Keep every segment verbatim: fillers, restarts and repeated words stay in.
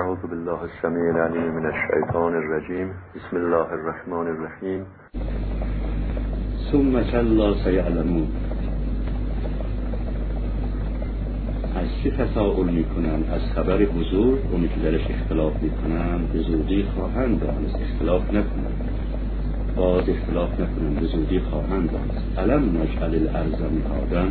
اعوذ بالله السمیع العلیم من الشیطان الرجیم. بسم الله الرحمن الرحیم. ثم کلا سیعلمون. از چه تساؤل میکنن؟ از خبر بزرگ اونی که درش اختلاف میکنن به زودی خواهند دانست. اختلاف نکنن، باز اختلاف نکنن، به زودی خواهند دانست. الم نجعل الارض مهادا.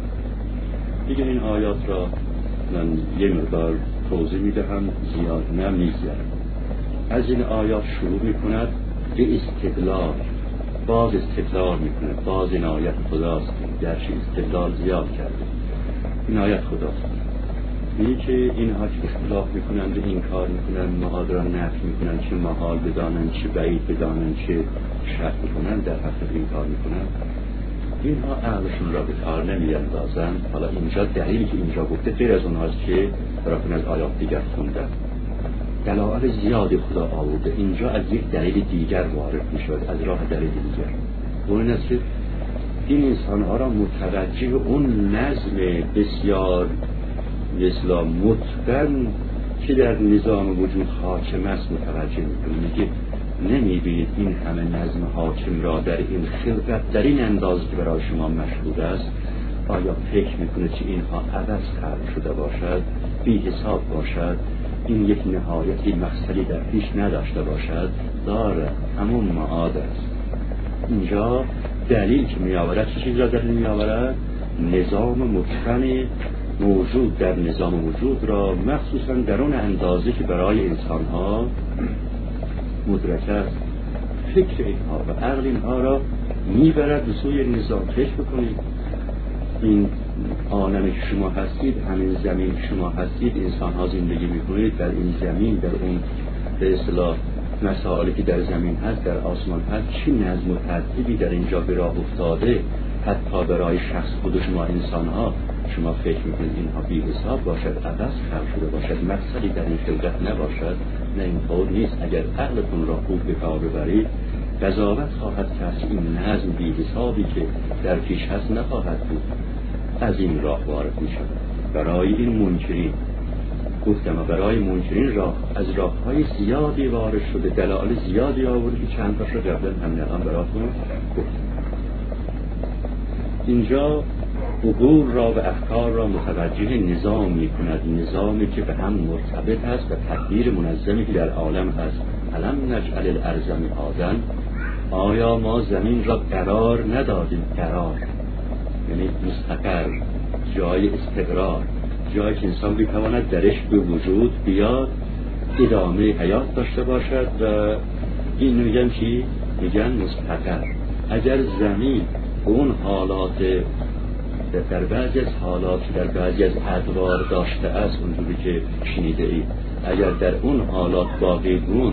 دیگه این آیات را من یه مقدار توضیح میدهم، زیاد نمیگذرم. از این آیات شروع میکند به استدلال، باز استدلال میکند، باز این آیت خداست، گرچه استدلال زیاد کرده. این آیت خداست میگه که اینها که اختلاف میکنند و این کار میکنند، معاد را نفی میکنند، چه محال بدانند چه بعید بدانند چه شک میکنند، در حقیقت این کار میکنند. اینها عقلشون را به کار نمیاندازند. حالا اینجا دلیلی که اینجا گفته غیر از اونهاست که براتون از آیات دیگر خوندم. دلایل زیادی خدا آورده، اینجا از یک دلیل دیگر وارد میشود، از راه دلیل دیگر. اون است که این انسانها را متوجه اون نظم بسیار مثلا متقن که در نظام وجود حاکم است متوجه میکنه. میگه نمیبینید این همه نظم حاکم را در این خلقت در این اندازه که برای شما مشهود است، آیا فکر میکنه که اینها عوض خلق شده باشد، بی حساب باشد، این یک نهایتی مقصدی در پیش نداشته باشد؟ داره، همون معاد است. اینجا دلیل که میآورد چه چیز را دلیل میآورد؟ نظام متقن موجود در نظام وجود را، مخصوصا در اون اندازه که برای انسانها مدرک است. فکر اینها و عقل اینها را میبرد به سوی نظام. فکر بکنید این عالمی که شما هستید، همین زمین که شما هستید، انسانها زندگی میکنید در این زمین، در اون به اصطلاح مسائلی که در زمین هست، در آسمان هست، چی نظم و ترتیبی در اینجا به راه افتاده. حتی برای شخص خود شما انسانها شما فکر میکنید اینها بی حساب باشد، عوض خلق شده باشد، مقصدی در این خلقت نباشد. نه، اینطور نیست. اگر عقلتون را خوب به کار ببرید، قضاوت خواهد کرد این نظم بی حسابی که در پیش هست نخواهد بود. از این راه وارد میشود. برای این منکرین گفتم و برای منکرین راه از راههای زیادی وارد شده، دلایل زیادی آورده که چند تاش را قبلا هم نقام براتون گفتم. اینجا عقول را و افکار را متوجه نظام می کند، نظامی که به هم مرتبط است و تدبیر منظمی که در عالم هست. الم نجعل الارض مهادا. آیا ما زمین را قرار ندادیم؟ قرار یعنی مستقر، جای استقرار، جایی که انسان بتواند درش به وجود بیاد، ادامه حیات داشته باشد. و این میگن چی؟ میگن مستقر. اگر زمین اون حالات در بعضی از حالات در بعضی از ادوار داشته است، اونجوری که شنیده اید، اگر در اون حالات باقی بود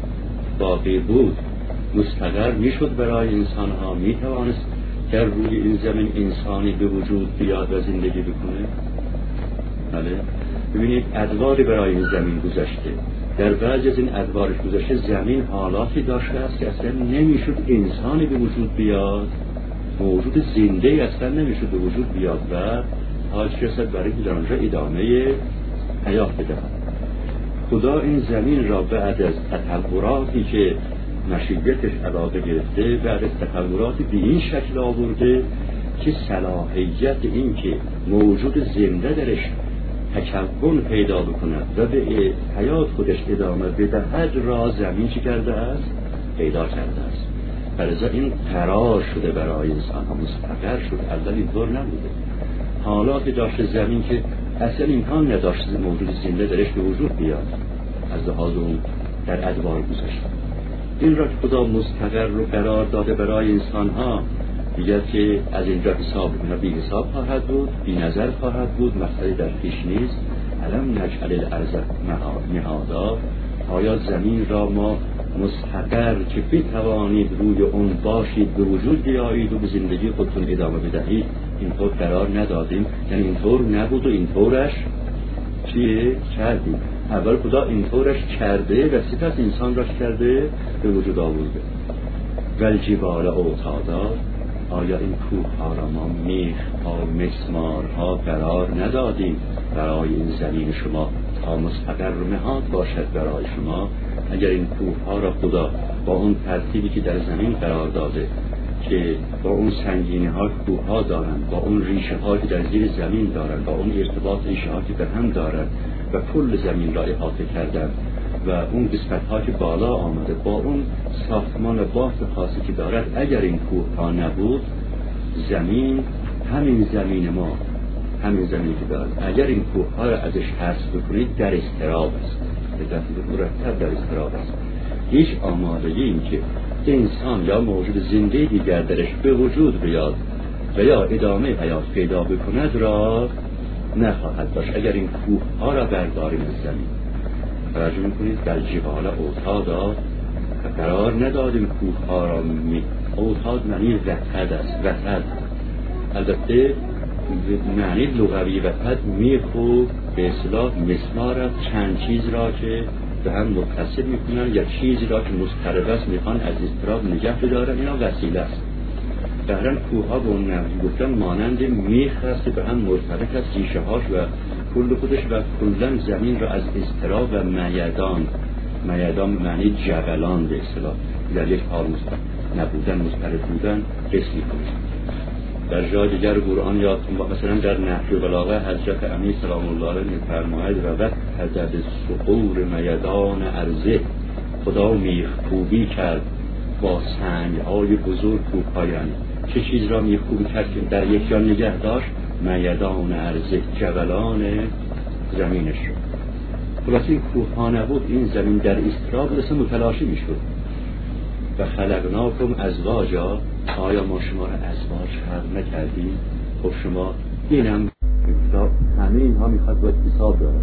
باقی بود مستقر میشد برای انسان ها، میتوانست در روی این زمین انسانی به وجود بیاد و زندگی بکنه. بله، ببینید ادواری برای این زمین گذشته، در بعضی از این ادوارش گذشته زمین حالاتی داشته است که اصلا نمیشد انسانی به وجود بیاد، موجود زنده اصلا نمیشد به وجود بیاد و حاج رسد برای که در آنجا ادامه حیات بدهد. خدا این زمین را بعد از تطوراتی که مشیتش علاقه گرفته، بعد از تطوراتی به این شکل آورده که صلاحیت این که موجود زنده درش تکون پیدا بکند و به حیات خودش ادامه بدهد را زمین چی کرده است؟ پیدا کرده است. برای این قرار شده برای انسان ها، مستقر شد. اول اینطور نبوده. حالاتی داشته زمین که اصلا امکان نداشت موجود زنده درش به وجود بیاد، از لحاظ اون در ادوار گذشته. این را که خدا مستقر رو قرار داده برای انسان ها، میگه که از اینجا حساب کنه بی حساب خواهد بود، بی نظر خواهد بود، مسئله در پیش نیست. الم نجعل الارض مهادا. آیا زمین را ما مستقر که بتوانید روی اون باشید، به وجود بیایید و به زندگی خودتون ادامه بدهید، اینطور قرار ندادیم؟ یعنی اینطور نبود و اینطورش چیه؟ کردیم. اول خدا اینطورش کرده و سپس انسان را کرده به وجود آورده. والجبال اوتادا. آیا این کوه ها را ما میخ ها مسمار ها قرار ندادیم برای این زمین شما تا مستقر و نهاد باشد برای شما. اگر این کوه ها را خدا با اون ترتیبی که در زمین قرار داده که با اون سنگینی ها کوه ها دارند، با اون ریشه ها که در زیر زمین دارند، با اون ارتباط ریشه ها که به هم دارند و کل زمین را احاطه کردند و اون قسمت ها که بالا آمده با اون ساختمان و بافت خاصی که دارد، اگر این کوه ها نبود زمین، همین زمین ما، همین زمینی که دارد، اگر این کوه ها را ازش حذف بکنید در اضطراب است، به دفعه مرتب در اضطراب است. هیچ آمادگی این که انسان یا موجود زنده دیگر درش به وجود بیاد و یا ادامه حیات پیدا بکند را نخواهد داشت اگر این کوه ها را برداریم از زمین. توجه میکنید در جبال اوتادا قرار ندادیم کوه ها را می اوتاد معنی وتد است. وتد البته معنی لغوی وتد میخوب به اصطلاح مسمار چند چیز را که به هم متصل میکنن یا چیزی را که مضطرب است میخوان از اضطراب نگه بدارن، اینا وسیله است. بهرن کوه ها به اون نحوی گفتن مانند میخ است به هم مرتبط است، ریشه هاش و کل خودش و کلا زمین را از اضطراب و میدان، میدان معنی جبلان به اصطلاح در یک حال مستقر نبودن مضطرب بودن قسم میکنه. در جای دیگر قرآن یادتون مثلا در نحو بلاغه حضرت امیر سلام الله علیه می‌فرماید روت حدد سقور میدان ارزه، خدا میخکوبی کرد با سنگ‌های بزرگ کوه‌هایان. چه چیز را میخکوبی کرد که در یک جا نگه داشت؟ میدان ارزه، جبلان زمینش رو. خلاص این کوه‌ها نبود این زمین در اضطراب اصلا متلاشی میشد. و خلقناکم ازواجا، آیا ما شما را ازواج خلق نکردیم؟ خب شما اینم همه اینها میخواد باید حساب دارد.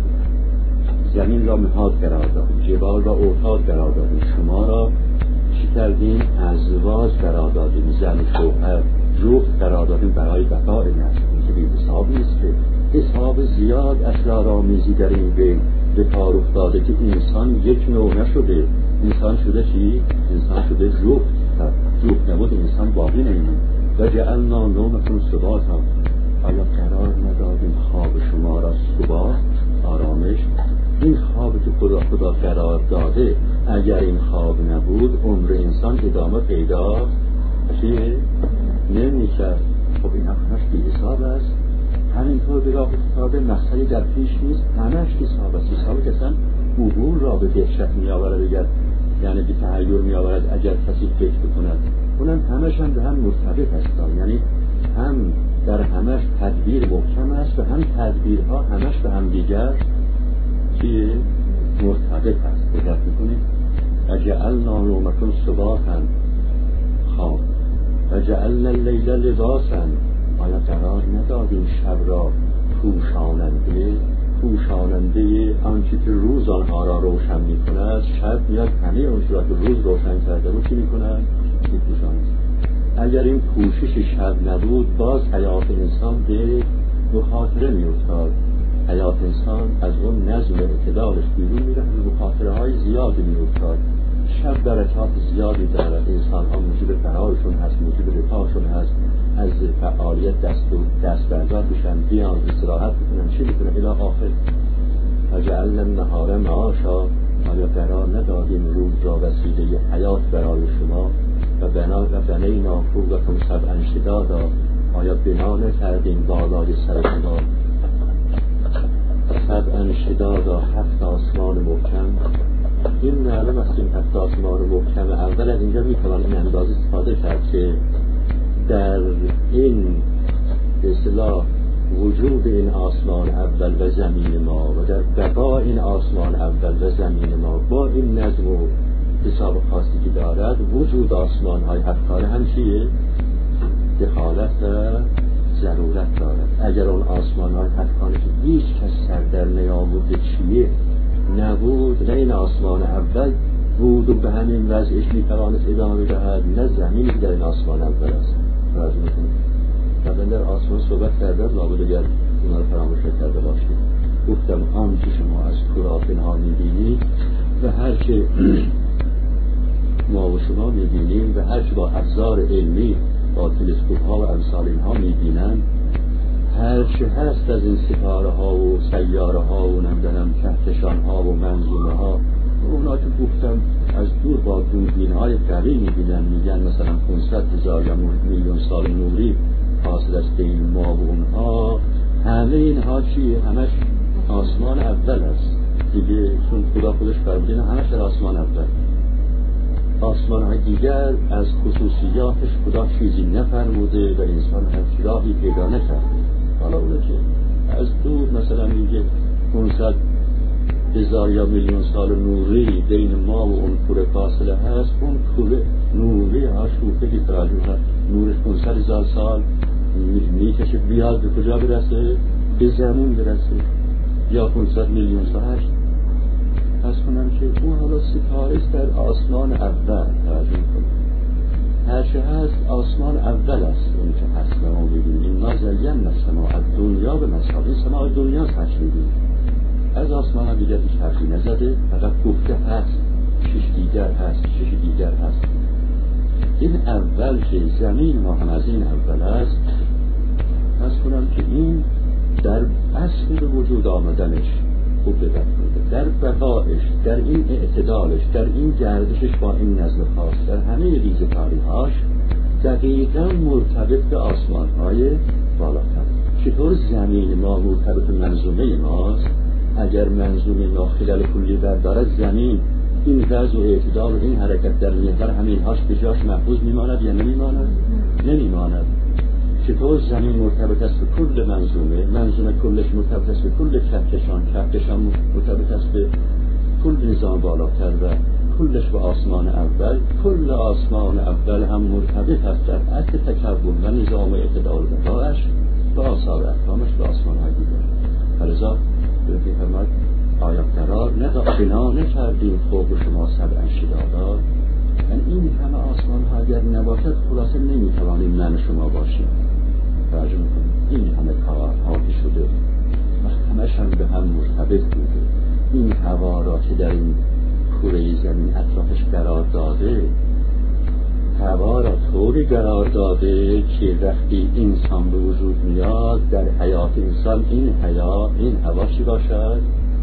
زمین را مهاد قرار دادیم، جبال را اوتاد قرار دادیم، شما را چی کردیم؟ ازواج قرار دادیم، زن شوهر جفت قرار دادیم برای بقای نسل. این که بی حساب نیست که حساب زیاد اسرارآمیزی در این بین به کار افتاده که انسان یک نوع نشده. انسان شده چی؟ انسان شده جفت. جفت نبود انسان باقی نمیمون. و جعلنا نومکم سباتا، آیا قرار ندادیم خواب شما را ثبات، آرامش؟ این خواب که خدا خدا قرار داده اگر این خواب نبود عمر انسان ادامه پیدا چیه؟ نمی‌کرد. خب این همش بی حساب است. همینطور به راه افتاده مسئله در پیش نیست، همش حساب است. حساب که اصلا عبور را به دهشت می آورد، اگر یعنی به تحیر می آورد اگر کسی فکر بکند. اونم همش هم به هم مرتبط هستند، یعنی هم در همش تدبیر محکم است و هم تدبیرها همش به هم دیگر چیه؟ مرتبط هست. دقت میکنید؟ اجعلنا نومکم سباتا، خواب، اجعلنا اللیل لباسا، آیا قرار ندادیم شب را پوشاننده پوشاننده آنچه که روز آنها را روشن می کند؟ شب میاد همه اون را که روز روشن کرده رو چی می کند؟ می پوشاند. اگر این پوشش شب نبود باز حیات انسان به مخاطره می افتاد. حیات انسان از اون نظم اعتدالش بیرون می رفت و مخاطره های زیادی می افتاد. شب برکات زیادی دارد، انسان ها موجب فرارشون هست، موجب رفاهشون هست، از فعالیت دست و دست بردار بشن، بیان استراحت بکنن، چی بکنن الی آخر. وجعلنا النهار معاشا، آیا قرار ندادیم روز را وسیله حیات برای شما؟ و بنا و بنینا فوقکم سبعا شدادا، آیا بنا نکردیم بالای سر شما سبعا شدادا، هفت آسمان محکم؟ این معلوم است این هفت آسمان محکم اول از اینجا میتوان این اندازه استفاده کرد که در این اصطلاح وجود این آسمان اول و زمین ما و در بقا این آسمان اول و زمین ما با این نظم و حساب خاصی که دارد، وجود آسمان های هفتاره هم چیه؟ دخالت و ضرورت دارد. اگر اون آسمان های هفتاره که هیچ کس سر در نیاموده چیه نبود، نه این آسمان اول بود و به همین وضعش میتوانست ادامه دهد، نه زمینی که در این آسمان اول است. راضی میکنید؟ و من در آسمان صحبت کرده لابد اگر اونا رو فراموش کرده باشید. گفتم آنچه شما از کورافین ها میبینید و هرچه ما و شما میبینیم و هرچه با ابزار علمی با تلسکوپ ها و امثال اینها میبینن، هرچه هست از این ستاره ها و سیاره ها و نمیدونم کهکشان ها و منظومه ها، اونا که گفتم از دور با دوربین های قوی میبینن، میگن مثلا پانصد هزار یا میلیون سال نوری فاصله است بین ما و اونها. همه اینها چیه؟ همش آسمان اول است دیگه، چون خدا خودش فرمودین همش در آسمان اول. آسمان های دیگر از خصوصیاتش خدا چیزی نفرموده و انسان هیچ راهی پیدا نکرده. حالا اونه که از دور مثلا میگه پانصد هزار یا میلیون سال نوری بین ما و اون کره فاصله هست، اون کره نوری ها شوفه که تراجم هست، نورش پانصد هزار سال میکشه بیاد به کجا برسه؟ به زمین برسه، یا پانصد میلیون سال هست. پس کنم که اون حالا ستاره است در آسمان اول تراجم کنم. هرچه هست آسمان اول است. اون که هست به ما بگیم این نازلیم نسما از دنیا به مسال، این سماع دنیا هست میگیم، از آسمان ها دیگر هیچ حرفی نزده، فقط گفته هست شش دیگر هست، شش دیگر هست. این اول که زمین ما هم از این اول است. پس کنم که این در اصل وجود آمدنش خوب دقت کنید، در بقایش، در این اعتدالش، در این گردشش با این نظم خاص، در همه ریزکاری‌هاش دقیقاً مرتبط به آسمان‌های بالاتر. چطور زمین ما مرتبط به منظومه ماست؟ اگر منظومه ما خلال کلی بردارد، زمین این وضع و اعتدال و این حرکت در محور همینهاش به جاش محفوظ میماند یا نمیماند؟ نمیماند. چطور زمین مرتبط است به کل منظومه، منظومه کلش مرتبط است به کل کهکشان، کهکشان مرتبط است به کل نظام بالاتر و کلش به آسمان اول، کل آسمان اول هم مرتبط است در اصل تکون و نظام اعتدال بقایش با آثار احکامش به آسمان های دیگر. فلذا به فرماید آیا قرار بنا نکردیم خوب شما سبعا شدادا؟ یعنی این همه آسمان ها اگر نباشد خلاصه نمیتوانیم من شما باشیم. توجه میکنیم این همه کارها که شده و همش هم به هم مرتبط بوده. این هوا را که در این کره زمین اطرافش قرار داده، هوا را طوری قرار داده که وقتی انسان به وجود میاد در حیات انسان این حیا این هوا چی باشد؟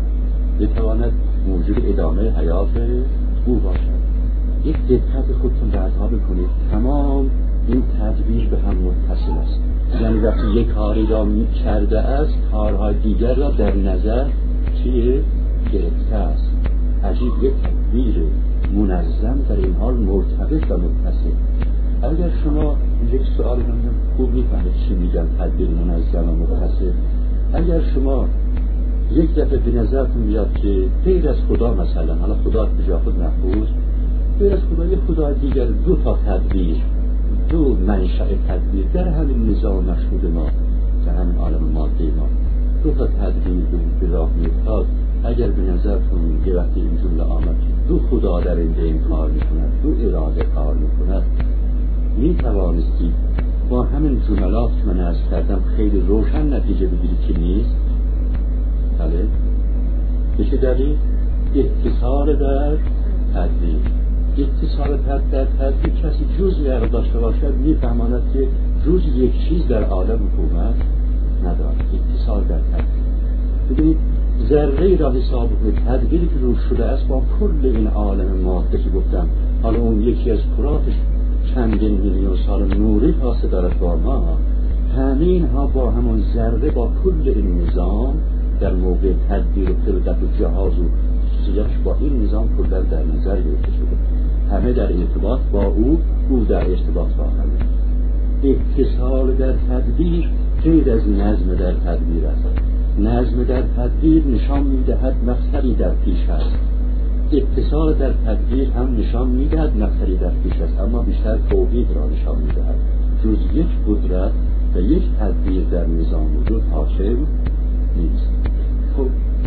بتواند موجود ادامه حیات او باشد. یک دقت خودتون بعدها بکنید، تمام این تدبیر به هم متصل است. یعنی وقتی یک کاری را می کرده است، کارهای دیگر را در نظر چیه؟ گرفته است. عجیب، یک تدبیر منظم در این حال مرتبط و متصل. اگر شما یک سوال رو خوب میفهمید چی میگم تدبیر منظم و متصل، اگر شما یک دفعه به نظرتون بیاد که غیر از خدا، مثلا حالا خدا به جا خود محفوظ، غیر از خدا یک خدا دیگر، دو تا تدبیر، دو منشأ تدبیر در همین نظام مشهود ما، در همین عالم ماده ما، دو تا تدبیر به راه میفتاد. اگر به نظرتون یه وقتی این جمله آمد دو خدا در این دین کار میکند، دو اراده کار میکند، میتوانستید با همین جملات که من عرض کردم خیلی روشن نتیجه بگیرید که نیست. بله، به چه دلیل؟ اتصال در تدبیر. اتصال در تدبیر کسی جزئی اگر داشته باشد میفهماند که جز یک چیز در عالم حکومت ندارد. اتصال در تدبیر. ببینید ذره را حساب کنید، تدبیری که روش شده است با کل این عالم ماده که گفتم، حالا اون یکی از کراتش چندین میلیون سال نوری فاصله دارد با ما، همین ها با همون ذره با کل این نظام در موقع تدبیر و خلقت و جهاز و خصوصیاتش با این نظام کلا در نظر گرفته شده. همه در ارتباط با او، او در ارتباط با همه. اتصال در تدبیر غیر از نظم در تدبیر است. نظم در تدبیر نشان میدهد مقصدی در پیش است. اتصال در تدبیر هم نشان میدهد مقصدی در پیش است، اما بیشتر توحید را نشان میدهد. جز یک قدرت و یک تدبیر در نظام وجود حاکم نیست. خب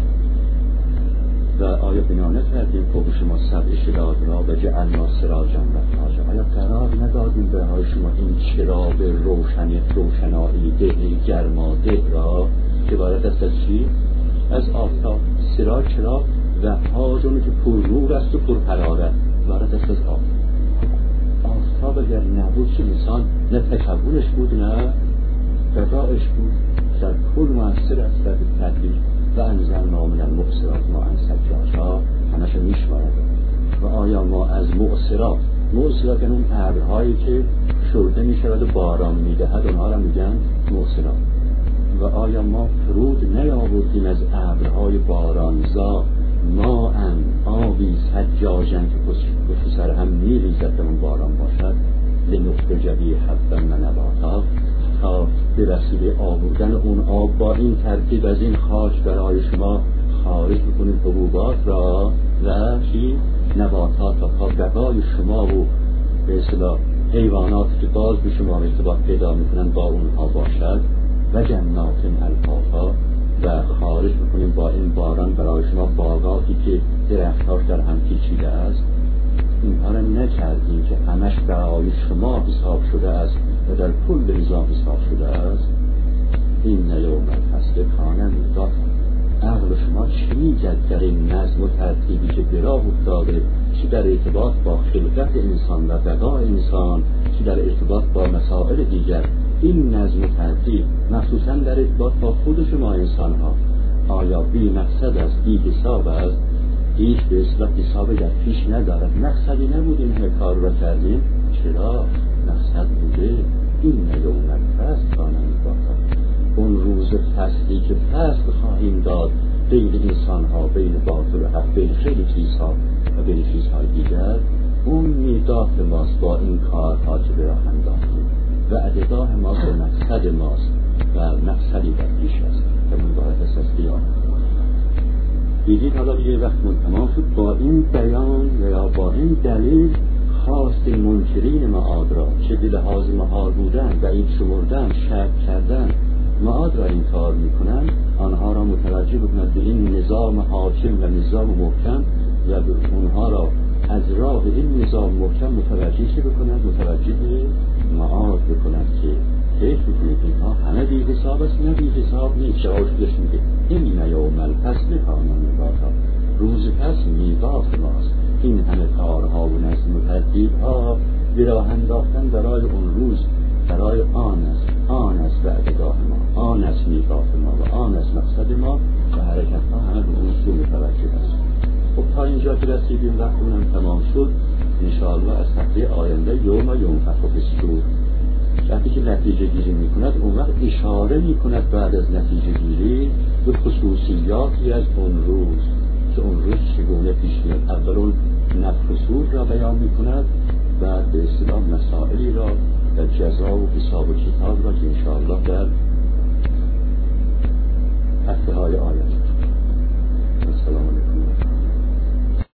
و آیا بنا نکردیم که شما سبع شداد را و جعلنا سراجا وهاجا؟ آیا قرار ندادیم برای شما این چراغ روشنی روشنایی ده گرما ده را که عبارت است از چی؟ از آفتاب. سراج چراغ و هاجون که پر نور است و پر حرارت، عبارت است از آفتاب. آفتاب اگر نبود چه انسان نه تکونش بود نه بقایش بود. در کل مؤثر است در تدبیر و انزلنا من المعصرات ماء ثجاجا همش میشمارد. و آیا ما از معصرات، معصرات یعنی اون ابرهایی که شرده میشود و باران میدهد، اونها را میگن معصرات. و آیا ما فرود نیاوردیم از ابرهای بارانزا ماء آبی ثجاجا که پشت سر هم میریزد اون باران باشد، لنخرج به حبا و نباتا، تا به وسیله آوردن اون آب با این ترکیب از این خاک برای شما خارج بکنیم حبوبات را و چی؟ نباتات را، تا بقای شما و به اصطلاح حیوانات که باز به شما ارتباط پیدا میکنن با اونها باشد، و جنات الفافا، و خارج بکنیم با این باران برای شما باغاتی که درختاش در هم پیچیده است. اینها را نکردیم که همش برای شما حساب شده است و در کل نظام حساب شده است. این یوم الفصل کان میقاتا. عقل شما چی میگد در این نظم و ترتیبی که براه افتاده، چی در ارتباط با خلقت انسان و بقای انسان، چی در ارتباط با مسائل دیگر؟ این نظم و ترتیب مخصوصا در ارتباط با خود شما انسان ها آیا بی مقصد است، بی حساب است، هیچ به اصطلاح حسابی در پیش ندارد؟ مقصدی نبود این همه کار را کردیم؟ چرا؟ مقصد بوده. این یوم الفصل کان میقاتا، اون روز فصلی که فصل خواهیم داد بین انسان ها، بین باطل و حق، بین خیلی چیزها و بین چیزهای دیگر. اون میقات ماست با این کارها که به راه انداختیم، و عددگاه ما به مقصد ماست و مقصدی در پیش است که مبارک است از قیامت. دیدید حالا یه وقت تمام شد با این بیان یا با این دلیل خواست منکرین معاد را که به لحاظ محال بودن و این شمردن شک کردن معاد را این کار میکنن، آنها را متوجه بکنند به این نظام حاکم و نظام محکم و به اونها را از راه این نظام محکم متوجه چه بکنند؟ متوجه به معاد بکنند که کیف بکنید اینها همه بی حساب است. نه بی حساب نیست. شعاشدش میگه این یوم الفصل کان میقاتا، روز پس میقات ماست. این همه کارها و نظم و ترتیبها به راه انداختن برای اون روز، برای آن است، آن است وعدگاه ما، آن است میقات ما و آن است مقصد ما و حرکت ها همه به اون سو متوجه است. خب تا اینجا که رسیدیم وقت اونم تمام شد. انشاءالله از هفته آینده یوم ینفخ فی الصور، وقتی که نتیجه گیری میکند اون وقت اشاره میکند بعد از نتیجه گیری به خصوصیاتی از اون روز که اون روز چگونه پیش میاد. اول اون نفخ را بیان میکند، بعد به اصطلاح مسائلی را در جزا و حساب و کتاب را که انشاءالله در هفته های آینده. السلام علیکم.